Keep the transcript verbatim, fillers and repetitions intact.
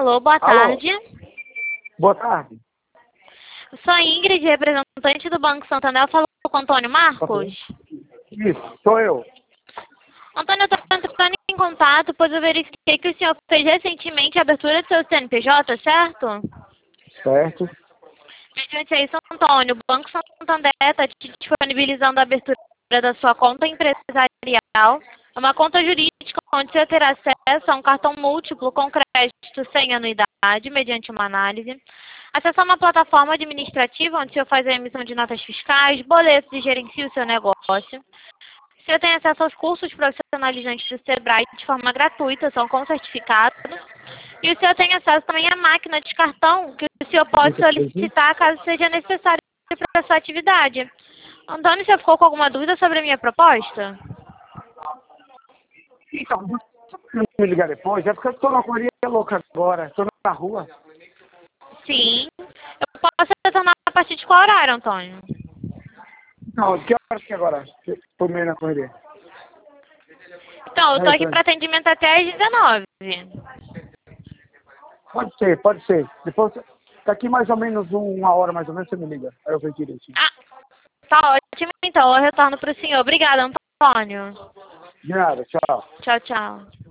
Alô, boa Alô. tarde. Boa tarde. Sou a Ingrid, representante do Banco Santander. Falou com o Antônio Marcos? Isso, sou eu. Antônio, eu estou entrando em contato, pois eu verifiquei que o senhor fez recentemente a abertura do seu C N P J, certo? Certo. Mediante a isso, Antônio, o Banco Santander está te disponibilizando a abertura da sua conta empresarial. É uma conta jurídica onde você terá acesso a um cartão múltiplo com crédito sem anuidade, mediante uma análise. Acesso a uma plataforma administrativa onde o senhor faz a emissão de notas fiscais, boletos e gerencia o seu negócio. O senhor tem acesso aos cursos profissionalizantes do Sebrae de forma gratuita, são com certificado. E o senhor tem acesso também à máquina de cartão, que o senhor pode solicitar caso seja necessário para a sua atividade. Antônio, você ficou com alguma dúvida sobre a minha proposta? Então, se me ligar depois, é porque eu estou numa correria louca agora, estou na rua. Sim. Eu posso retornar a partir de qual horário, Antônio? Não, que horas que é agora? Estou meio na correria. Então, eu estou É, aqui tô... para atendimento até às dezenove. Pode ser, pode ser. Depois, daqui mais ou menos uma hora, mais ou menos, você me liga. Aí eu vejo direitinho. Ah, tá ótimo, então. Eu retorno para o senhor. Obrigada, Antônio. De nada, tchau. Tchau, tchau.